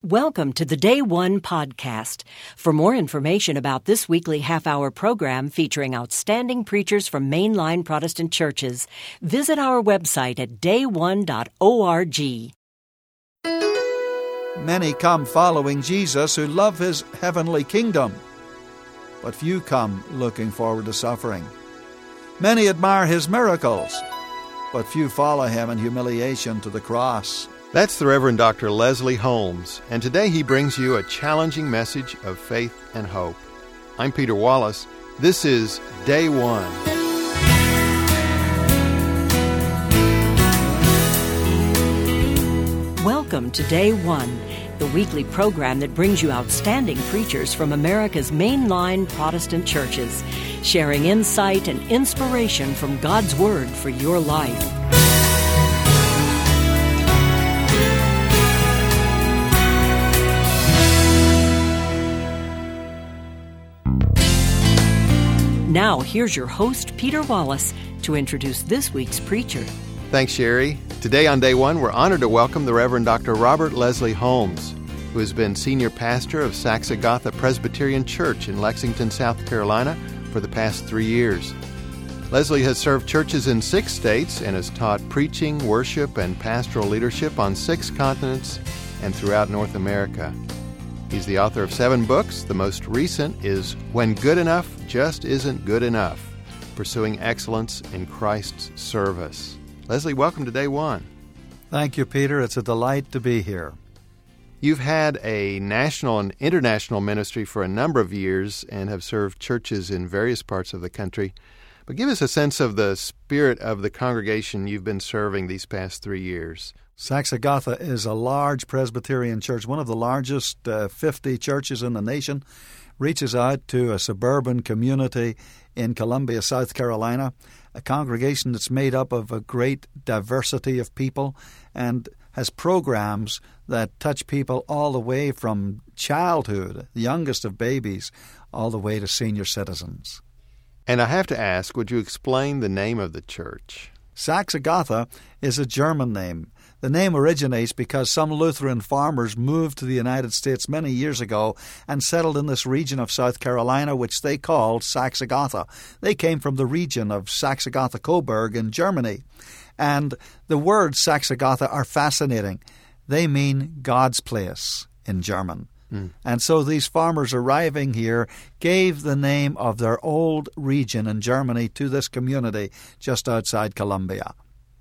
Welcome to the Day One podcast. For more information about this weekly half-hour program featuring outstanding preachers from mainline Protestant churches, visit our website at dayone.org. Many come following Jesus who love His heavenly kingdom, but few come looking forward to suffering. Many admire His miracles, but few follow Him in humiliation to the cross. That's the Reverend Dr. Leslie Holmes, and today he brings you a challenging message of faith and hope. I'm Peter Wallace. This is Day One. Welcome to Day One, the weekly program that brings you outstanding preachers from America's mainline Protestant churches, sharing insight and inspiration from God's Word for your life. Now, here's your host, Peter Wallace, to introduce this week's preacher. Thanks, Sherry. Today on Day One, we're honored to welcome the Reverend Dr. Robert Leslie Holmes, who has been senior pastor of Saxagatha Presbyterian Church in Lexington, South Carolina, for the past 3 years. Leslie has served churches in 6 states and has taught preaching, worship, and pastoral leadership on 6 continents and throughout North America. He's the author of 7 books. The most recent is When Good Enough Just Isn't Good Enough, Pursuing Excellence in Christ's Service. Leslie, welcome to Day One. Thank you, Peter. It's a delight to be here. You've had a national and international ministry for a number of years and have served churches in various parts of the country. But give us a sense of the spirit of the congregation you've been serving these past 3 years. Saxagatha is a large Presbyterian church, one of the largest 50 churches in the nation, reaches out to a suburban community in Columbia, South Carolina, a congregation that's made up of a great diversity of people and has programs that touch people all the way from childhood, the youngest of babies, all the way to senior citizens. And I have to ask, would you explain the name of the church? Saxagatha is a German name. The name originates because some Lutheran farmers moved to the United States many years ago and settled in this region of South Carolina, which they called Saxagatha. They came from the region of Saxagatha-Coburg in Germany. And the words Saxagatha are fascinating. They mean God's place in German. And so these farmers arriving here gave the name of their old region in Germany to this community just outside Columbia.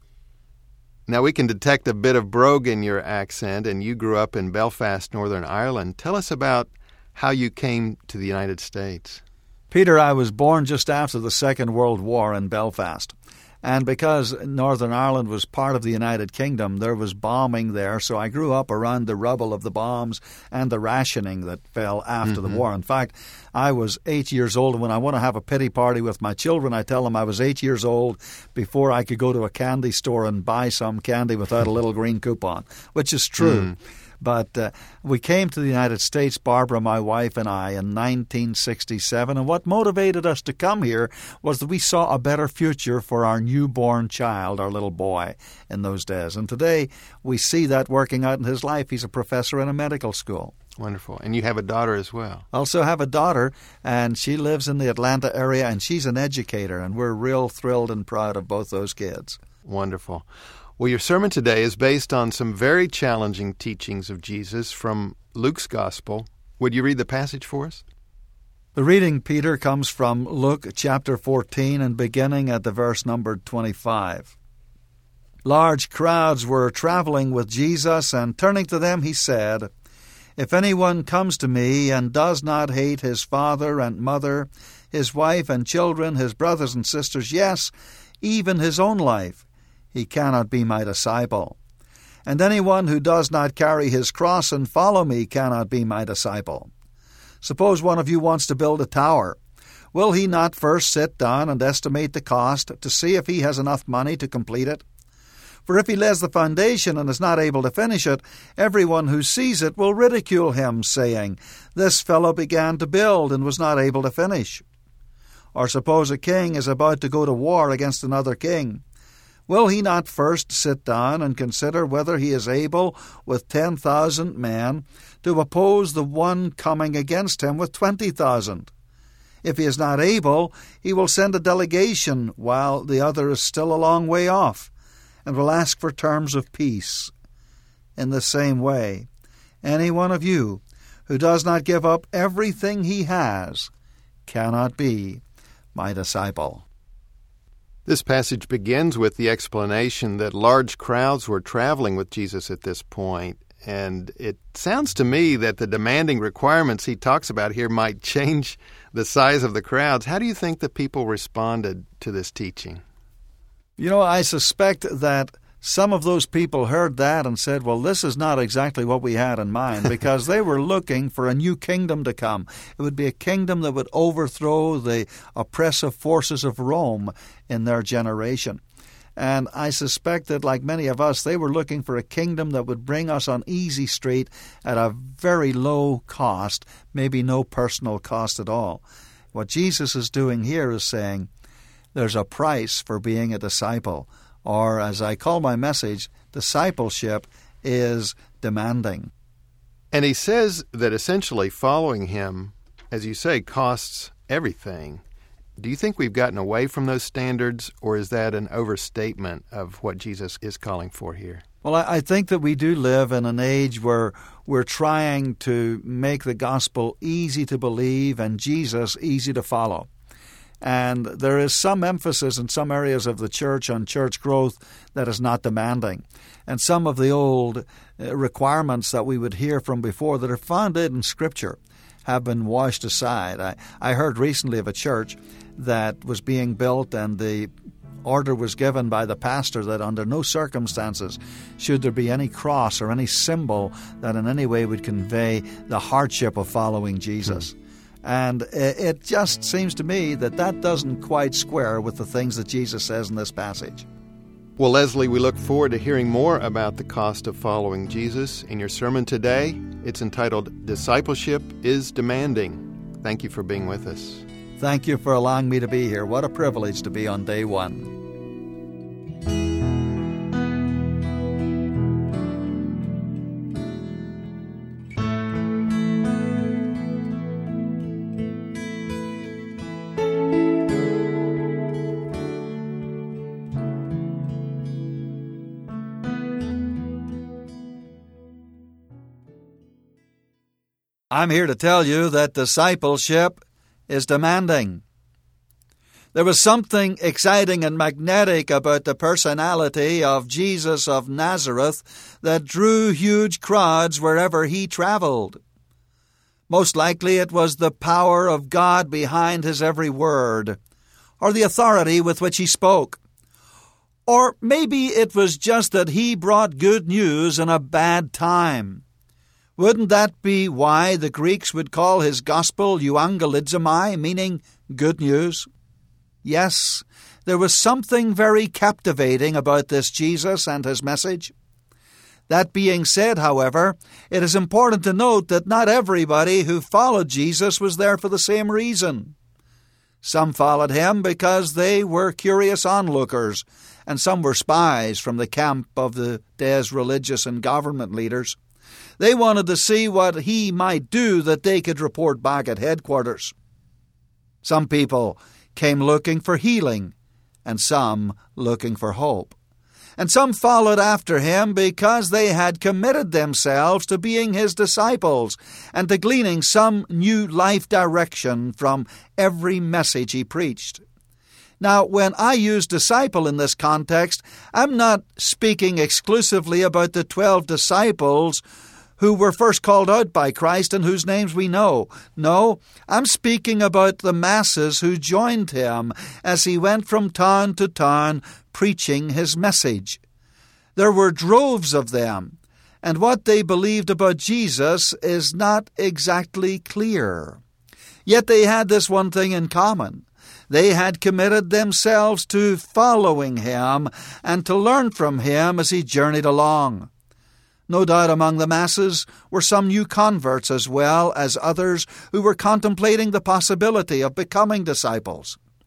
Now, we can detect a bit of brogue in your accent, and you grew up in Belfast, Northern Ireland. Tell us about how you came to the United States. Peter, I was born just after the Second World War in Belfast. And because Northern Ireland was part of the United Kingdom, there was bombing there, so I grew up around the rubble of the bombs and the rationing that fell after the war. In fact, I was 8 years old, and when I want to have a pity party with my children, I tell them I was 8 years old before I could go to a candy store and buy some candy without a little green coupon, which is true. But we came to the United States, Barbara, my wife, and I, in 1967. And what motivated us to come here was that we saw a better future for our newborn child, our little boy, in those days. And today we see that working out in his life. He's a professor in a medical school. Wonderful. And you have a daughter as well. I also have a daughter, and she lives in the Atlanta area, and she's an educator. And we're real thrilled and proud of both those kids. Wonderful. Well, your sermon today is based on some very challenging teachings of Jesus from Luke's Gospel. Would you read the passage for us? The reading, Peter, comes from Luke chapter 14 and beginning at the verse numbered 25. Large crowds were traveling with Jesus, and turning to them he said, "If anyone comes to me and does not hate his father and mother, his wife and children, his brothers and sisters, yes, even his own life, he cannot be my disciple. And anyone who does not carry his cross and follow me cannot be my disciple. Suppose one of you wants to build a tower. Will he not first sit down and estimate the cost to see if he has enough money to complete it? For if he lays the foundation and is not able to finish it, everyone who sees it will ridicule him, saying, 'This fellow began to build and was not able to finish.' Or suppose a king is about to go to war against another king. Will he not first sit down and consider whether he is able with 10,000 men to oppose the one coming against him with 20,000? If he is not able, he will send a delegation while the other is still a long way off, and will ask for terms of peace. In the same way, any one of you who does not give up everything he has cannot be my disciple. This passage begins with the explanation that large crowds were traveling with Jesus at this point, and it sounds to me that the demanding requirements he talks about here might change the size of the crowds. How do you think the people responded to this teaching? I suspect that some of those people heard that and said, well, this is not exactly what we had in mind, because they were looking for a new kingdom to come. It would be a kingdom that would overthrow the oppressive forces of Rome in their generation. And I suspect that, like many of us, they were looking for a kingdom that would bring us on easy street at a very low cost, maybe no personal cost at all. What Jesus is doing here is saying there's a price for being a disciple. Or, as I call my message, discipleship is demanding. And he says that essentially following him, as you say, costs everything. Do you think we've gotten away from those standards, or is that an overstatement of what Jesus is calling for here? Well, I think that we do live in an age where we're trying to make the gospel easy to believe and Jesus easy to follow. And there is some emphasis in some areas of the church on church growth that is not demanding. And some of the old requirements that we would hear from before that are founded in Scripture have been washed aside. I heard recently of a church that was being built, and the order was given by the pastor that under no circumstances should there be any cross or any symbol that in any way would convey the hardship of following Jesus. And it just seems to me that doesn't quite square with the things that Jesus says in this passage. Well, Leslie, we look forward to hearing more about the cost of following Jesus in your sermon today. It's entitled, Discipleship is Demanding. Thank you for being with us. Thank you for allowing me to be here. What a privilege to be on day one. I'm here to tell you that discipleship is demanding. There was something exciting and magnetic about the personality of Jesus of Nazareth that drew huge crowds wherever he traveled. Most likely it was the power of God behind his every word, or the authority with which he spoke. Or maybe it was just that he brought good news in a bad time. Wouldn't that be why the Greeks would call his gospel euangelizomai, meaning good news? Yes, there was something very captivating about this Jesus and his message. That being said, however, it is important to note that not everybody who followed Jesus was there for the same reason. Some followed him because they were curious onlookers, and some were spies from the camp of the day's religious and government leaders. They wanted to see what he might do that they could report back at headquarters. Some people came looking for healing, and some looking for hope. And some followed after him because they had committed themselves to being his disciples and to gleaning some new life direction from every message he preached. Now, when I use disciple in this context, I'm not speaking exclusively about the 12 disciples who were first called out by Christ and whose names we know. No, I'm speaking about the masses who joined him as he went from town to town preaching his message. There were droves of them, and what they believed about Jesus is not exactly clear. Yet they had this one thing in common. They had committed themselves to following him and to learn from him as he journeyed along. No doubt among the masses were some new converts as well as others who were contemplating the possibility of becoming disciples.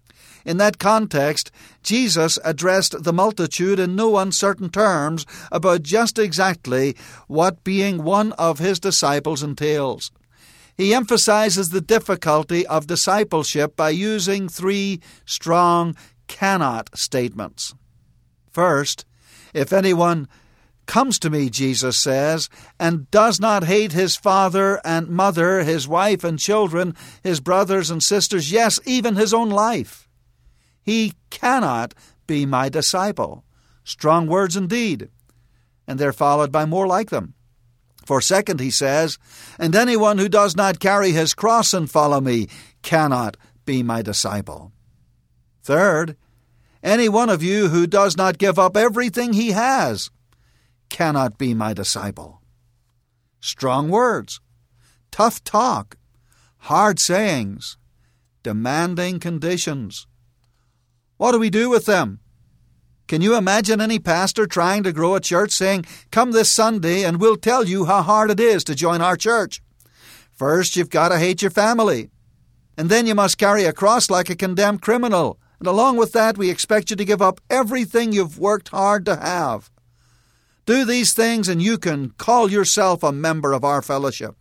In that context, Jesus addressed the multitude in no uncertain terms about just exactly what being one of his disciples entails. He emphasizes the difficulty of discipleship by using 3 strong cannot statements. First, if anyone comes to me, Jesus says, and does not hate his father and mother, his wife and children, his brothers and sisters, yes, even his own life, he cannot be my disciple. Strong words indeed, and they're followed by more like them. For second, he says, and anyone who does not carry his cross and follow me cannot be my disciple. Third, any one of you who does not give up everything he has cannot be my disciple. Strong words, tough talk, hard sayings, demanding conditions. What do we do with them? Can you imagine any pastor trying to grow a church saying, come this Sunday and we'll tell you how hard it is to join our church? First, you've got to hate your family. And then you must carry a cross like a condemned criminal. And along with that, we expect you to give up everything you've worked hard to have. Do these things and you can call yourself a member of our fellowship.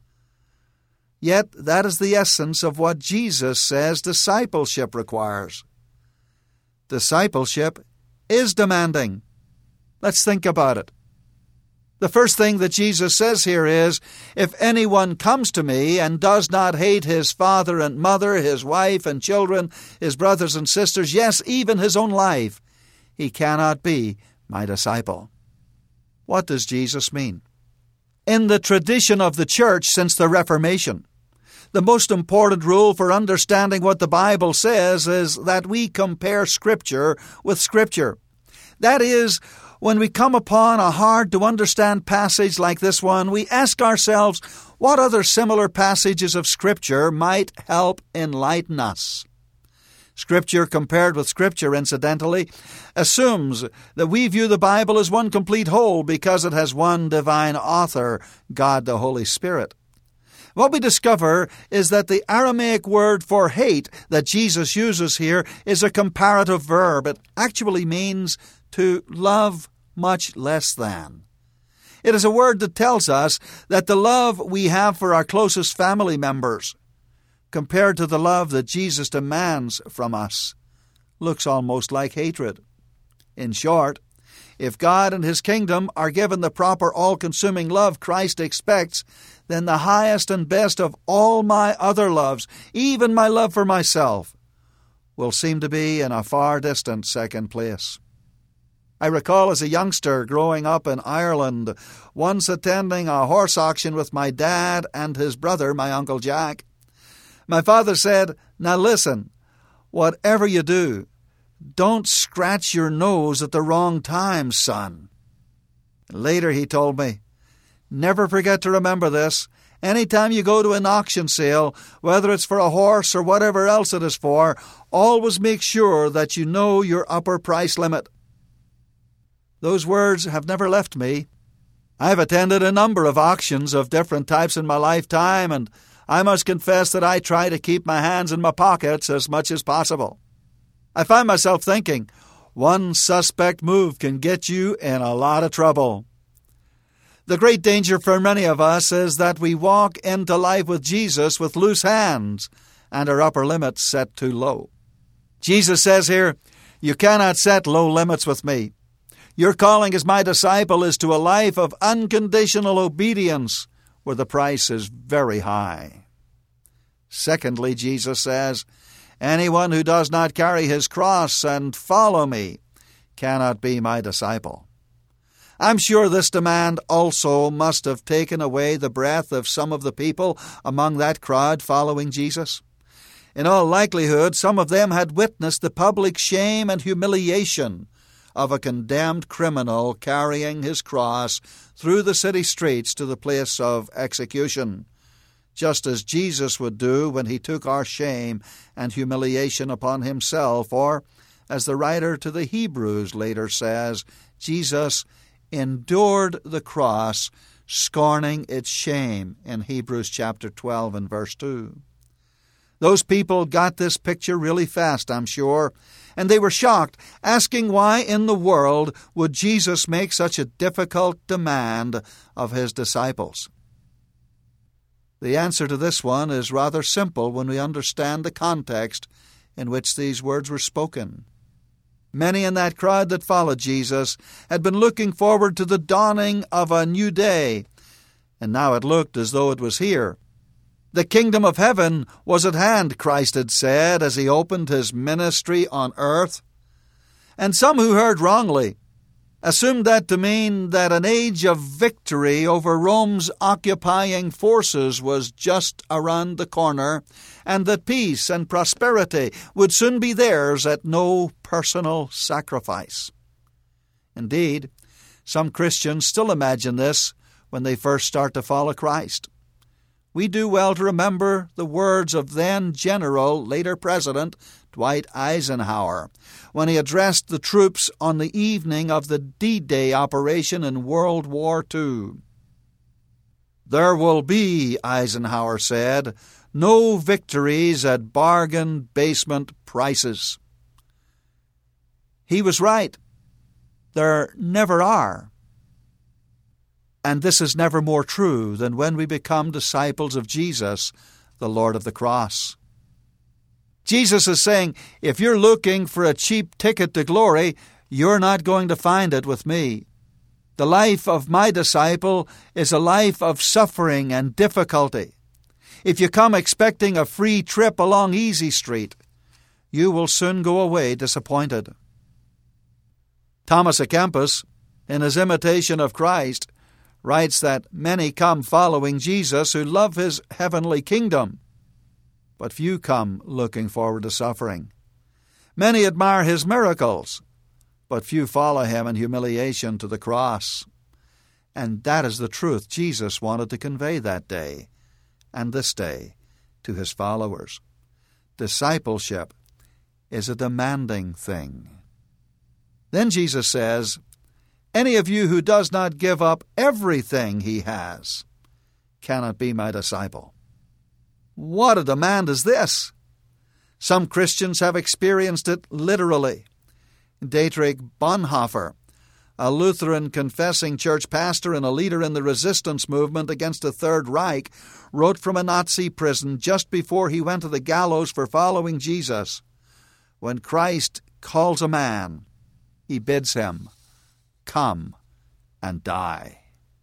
Yet that is the essence of what Jesus says discipleship requires. Discipleship is demanding. Let's think about it. The first thing that Jesus says here is, if anyone comes to me and does not hate his father and mother, his wife and children, his brothers and sisters, yes, even his own life, he cannot be my disciple. What does Jesus mean? In the tradition of the church since the Reformation, the most important rule for understanding what the Bible says is that we compare Scripture with Scripture. That is, when we come upon a hard-to-understand passage like this one, we ask ourselves what other similar passages of Scripture might help enlighten us. Scripture compared with Scripture, incidentally, assumes that we view the Bible as one complete whole because it has one divine author, God the Holy Spirit. What we discover is that the Aramaic word for hate that Jesus uses here is a comparative verb. It actually means to love much less than. It is a word that tells us that the love we have for our closest family members, compared to the love that Jesus demands from us, looks almost like hatred. In short, if God and His kingdom are given the proper all-consuming love Christ expects, then the highest and best of all my other loves, even my love for myself, will seem to be in a far distant second place. I recall as a youngster growing up in Ireland, once attending a horse auction with my dad and his brother, my Uncle Jack. My father said, now listen, whatever you do, don't scratch your nose at the wrong time, son. Later he told me, never forget to remember this. Anytime you go to an auction sale, whether it's for a horse or whatever else it is for, always make sure that you know your upper price limit. Those words have never left me. I've attended a number of auctions of different types in my lifetime, and I must confess that I try to keep my hands in my pockets as much as possible. I find myself thinking, one suspect move can get you in a lot of trouble. The great danger for many of us is that we walk into life with Jesus with loose hands and our upper limits set too low. Jesus says here, you cannot set low limits with me. Your calling as my disciple is to a life of unconditional obedience where the price is very high. Secondly, Jesus says, anyone who does not carry his cross and follow me cannot be my disciple. I'm sure this demand also must have taken away the breath of some of the people among that crowd following Jesus. In all likelihood, some of them had witnessed the public shame and humiliation of a condemned criminal carrying his cross through the city streets to the place of execution, just as Jesus would do when he took our shame and humiliation upon himself, or, as the writer to the Hebrews later says, Jesus endured the cross, scorning its shame, in Hebrews chapter 12 and verse 2. Those people got this picture really fast, I'm sure, and they were shocked, asking why in the world would Jesus make such a difficult demand of his disciples. The answer to this one is rather simple when we understand the context in which these words were spoken. Many in that crowd that followed Jesus had been looking forward to the dawning of a new day, and now it looked as though it was here. The kingdom of heaven was at hand, Christ had said as he opened his ministry on earth. And some who heard wrongly assumed that to mean that an age of victory over Rome's occupying forces was just around the corner, and that peace and prosperity would soon be theirs at no personal sacrifice. Indeed, some Christians still imagine this when they first start to follow Christ. We do well to remember the words of then General, later President, Dwight Eisenhower, when he addressed the troops on the evening of the D-Day operation in World War II. "There will be," Eisenhower said, "no victories at bargain basement prices." He was right. There never are. And this is never more true than when we become disciples of Jesus, the Lord of the cross. Jesus is saying, if you're looking for a cheap ticket to glory, you're not going to find it with me. The life of my disciple is a life of suffering and difficulty. If you come expecting a free trip along Easy Street, you will soon go away disappointed. Thomas à Kempis, in his imitation of Christ, writes that many come following Jesus who love his heavenly kingdom, but few come looking forward to suffering. Many admire his miracles, but few follow him in humiliation to the cross. And that is the truth Jesus wanted to convey that day and this day to his followers. Discipleship is a demanding thing. Then Jesus says, "Any of you who does not give up everything he has cannot be my disciple." What a demand is this! Some Christians have experienced it literally. Dietrich Bonhoeffer, a Lutheran confessing church pastor and a leader in the resistance movement against the Third Reich, wrote from a Nazi prison just before he went to the gallows for following Jesus. When Christ calls a man, he bids him, "Come and die."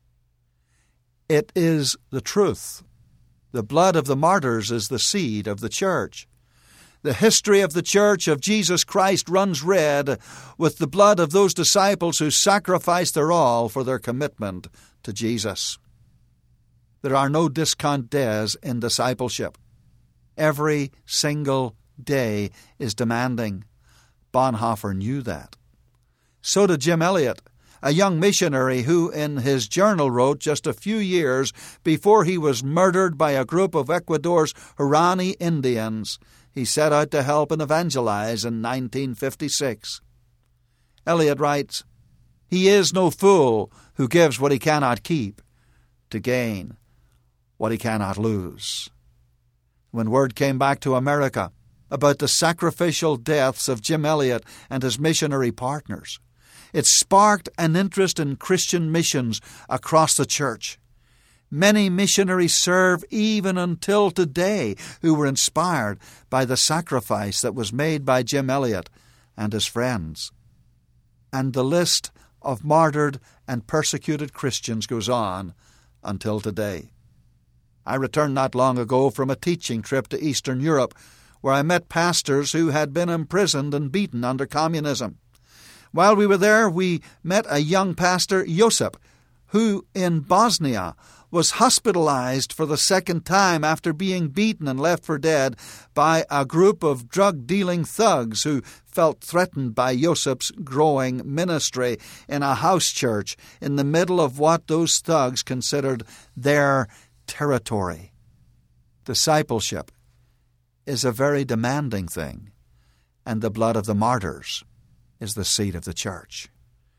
It is the truth. The blood of the martyrs is the seed of the church. The history of the church of Jesus Christ runs red with the blood of those disciples who sacrificed their all for their commitment to Jesus. There are no discount days in discipleship. Every single day is demanding. Bonhoeffer knew that. So did Jim Elliot, a young missionary who in his journal wrote just a few years before he was murdered by a group of Ecuador's Huaorani Indians, he set out to help and evangelize in 1956. Elliot writes, "He is no fool who gives what he cannot keep to gain what he cannot lose." When word came back to America about the sacrificial deaths of Jim Elliot and his missionary partners, it sparked an interest in Christian missions across the church. Many missionaries serve even until today who were inspired by the sacrifice that was made by Jim Elliot and his friends. And the list of martyred and persecuted Christians goes on until today. I returned not long ago from a teaching trip to Eastern Europe, where I met pastors who had been imprisoned and beaten under communism. While we were there, we met a young pastor, Josip, who in Bosnia was hospitalized for the second time after being beaten and left for dead by a group of drug-dealing thugs who felt threatened by Josip's growing ministry in a house church in the middle of what those thugs considered their territory. Discipleship is a very demanding thing, and the blood of the martyrs is the seed of the church.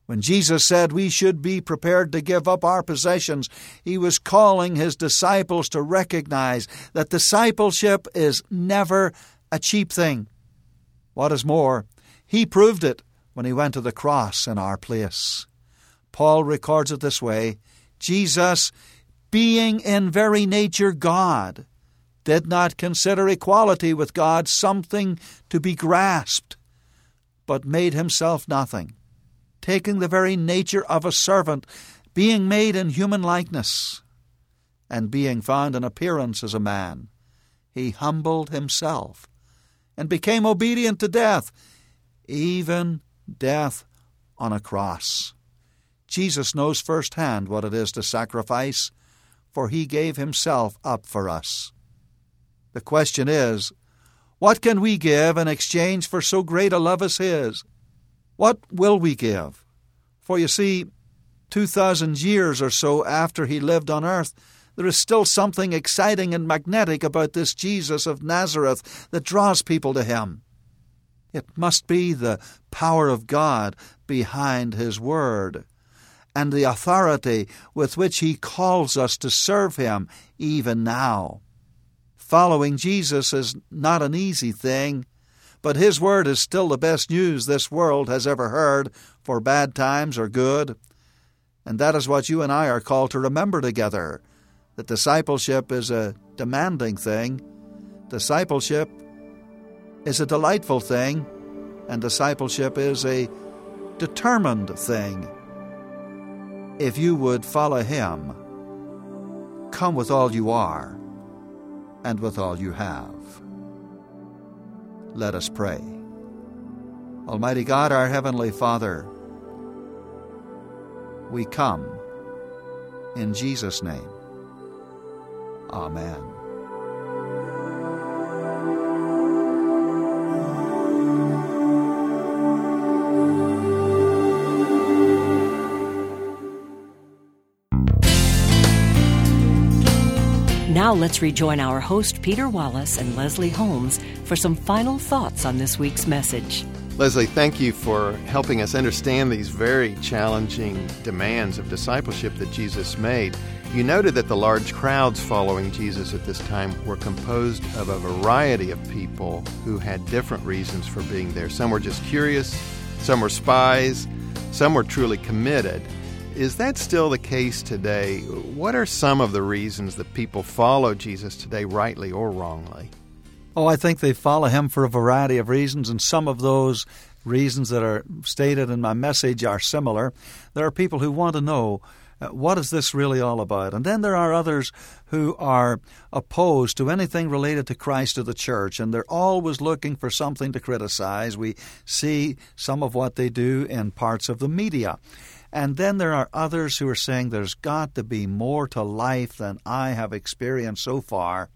When Jesus said we should be prepared to give up our possessions, he was calling his disciples to recognize that discipleship is never a cheap thing. What is more, he proved it when he went to the cross in our place. Paul records it this way: Jesus, being in very nature God, did not consider equality with God something to be grasped, but made himself nothing, taking the very nature of a servant, being made in human likeness, and being found in appearance as a man, he humbled himself and became obedient to death, even death on a cross. Jesus knows firsthand what it is to sacrifice, for he gave himself up for us. The question is, what can we give in exchange for so great a love as his? What will we give? For you see, 2,000 years or so after he lived on earth, there is still something exciting and magnetic about this Jesus of Nazareth that draws people to him. It must be the power of God behind his word, and the authority with which he calls us to serve him even now. Following Jesus is not an easy thing, but his word is still the best news this world has ever heard, for bad times or good. And that is what you and I are called to remember together, that discipleship is a demanding thing, discipleship is a delightful thing, and discipleship is a determined thing. If you would follow him, come with all you are and with all you have. Let us pray. Almighty God, our Heavenly Father, we come in Jesus' name. Amen. Now let's rejoin our host, Peter Wallace and Leslie Holmes, for some final thoughts on this week's message. Leslie, thank you for helping us understand these very challenging demands of discipleship that Jesus made. You noted that the large crowds following Jesus at this time were composed of a variety of people who had different reasons for being there. Some were just curious, some were spies, some were truly committed. Is that still the case today? What are some of the reasons that people follow Jesus today, rightly or wrongly? Oh, I think they follow him for a variety of reasons, and some of those reasons that are stated in my message are similar. There are people who want to know, what is this really all about? And then there are others who are opposed to anything related to Christ or the church, and they're always looking for something to criticize. We see some of what they do in parts of the media. And then there are others who are saying there's got to be more to life than I have experienced so far,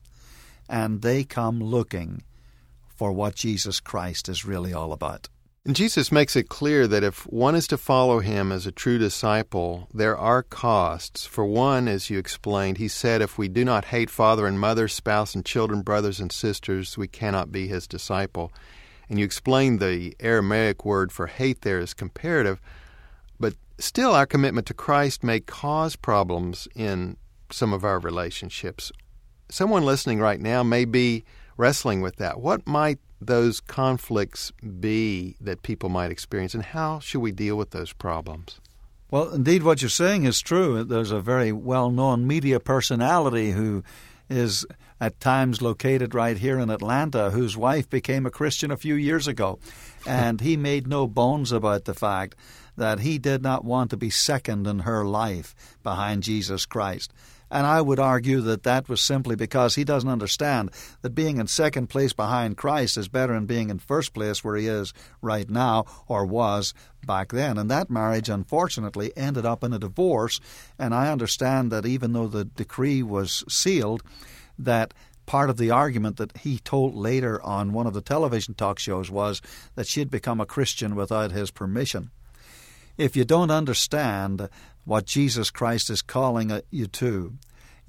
and they come looking for what Jesus Christ is really all about. And Jesus makes it clear that if one is to follow him as a true disciple, there are costs. For one, as you explained, he said, if we do not hate father and mother, spouse and children, brothers and sisters, we cannot be his disciple. And you explained the Aramaic word for hate there is comparative, but still our commitment to Christ may cause problems in some of our relationships. Someone listening right now may be wrestling with that. What might those conflicts be that people might experience, and how should we deal with those problems? Well, indeed, what you're saying is true. There's a very well-known media personality who is at times located right here in Atlanta, whose wife became a Christian a few years ago. And he made no bones about the fact that he did not want to be second in her life behind Jesus Christ. And I would argue that that was simply because he doesn't understand that being in second place behind Christ is better than being in first place where he is right now or was back then. And that marriage, unfortunately, ended up in a divorce. And I understand that even though the decree was sealed, that part of the argument that he told later on one of the television talk shows was that she had become a Christian without his permission. If you don't understand what Jesus Christ is calling you to,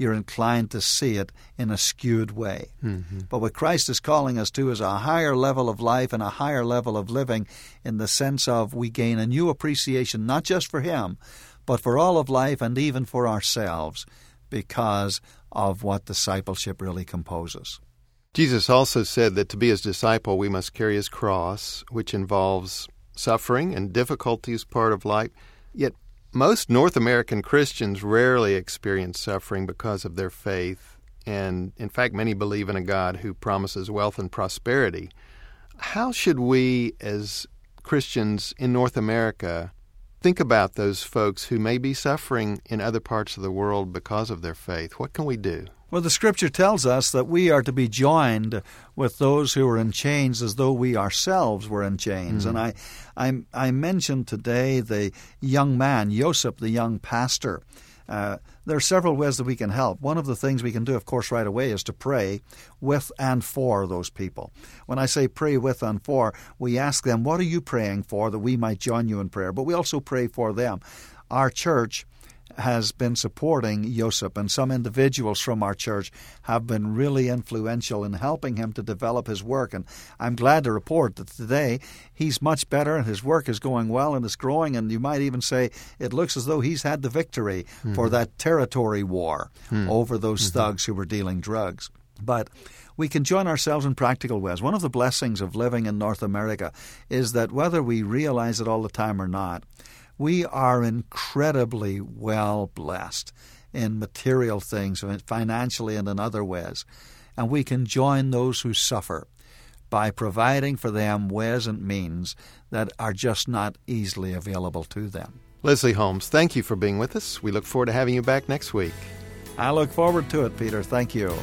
you're inclined to see it in a skewed way. Mm-hmm. But what Christ is calling us to is a higher level of life and a higher level of living, in the sense of we gain a new appreciation, not just for Him, but for all of life and even for ourselves, because of what discipleship really composes. Jesus also said that to be His disciple, we must carry His cross, which involves suffering and difficulty as part of life. Yet most North American Christians rarely experience suffering because of their faith. And in fact, many believe in a God who promises wealth and prosperity. How should we, as Christians in North America, think about those folks who may be suffering in other parts of the world because of their faith? What can we do? Well, the Scripture tells us that we are to be joined with those who are in chains as though we ourselves were in chains. And I mentioned today the young man, Joseph, the young pastor. There are several ways that we can help. One of the things we can do, of course, right away is to pray with and for those people. When I say pray with and for, we ask them, what are you praying for, that we might join you in prayer? But we also pray for them. Our church has been supporting Joseph, and some individuals from our church have been really influential in helping him to develop his work. And I'm glad to report that today he's much better and his work is going well and is growing, and you might even say it looks as though he's had the victory for that territory war over those thugs who were dealing drugs. But we can join ourselves in practical ways. One of the blessings of living in North America is that whether we realize it all the time or not, we are incredibly well blessed in material things, financially and in other ways. And we can join those who suffer by providing for them ways and means that are just not easily available to them. Leslie Holmes, thank you for being with us. We look forward to having you back next week. I look forward to it, Peter. Thank you.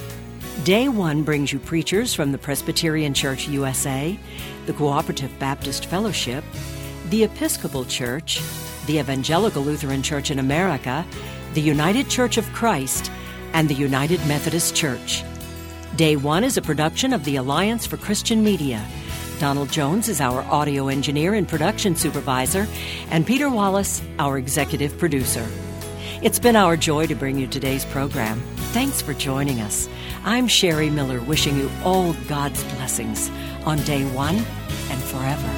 Day One brings you preachers from the Presbyterian Church USA, the Cooperative Baptist Fellowship, the Episcopal Church, the Evangelical Lutheran Church in America, the United Church of Christ, and the United Methodist Church. Day One is a production of the Alliance for Christian Media. Donald Jones is our audio engineer and production supervisor, and Peter Wallace, our executive producer. It's been our joy to bring you today's program. Thanks for joining us. I'm Sherry Miller, wishing you all God's blessings on Day One and forever.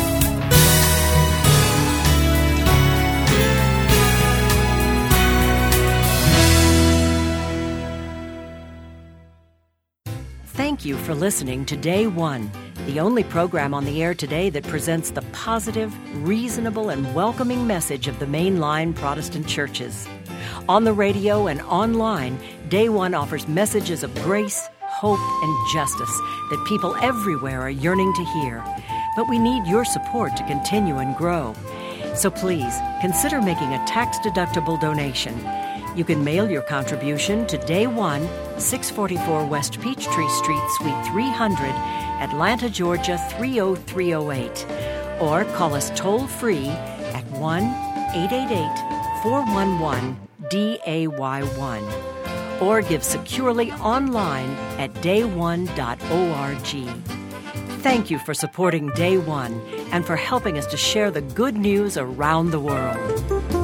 Thank you for listening to Day One, the only program on the air today that presents the positive, reasonable, and welcoming message of the mainline Protestant churches. On the radio and online, Day One offers messages of grace, hope, and justice that people everywhere are yearning to hear. But we need your support to continue and grow. So please, consider making a tax-deductible donation. You can mail your contribution to Day One, 644 West Peachtree Street, Suite 300, Atlanta, Georgia 30308. Or call us toll-free at 1-888-411-DAY1. Or give securely online at dayone.org. Thank you for supporting Day One and for helping us to share the good news around the world.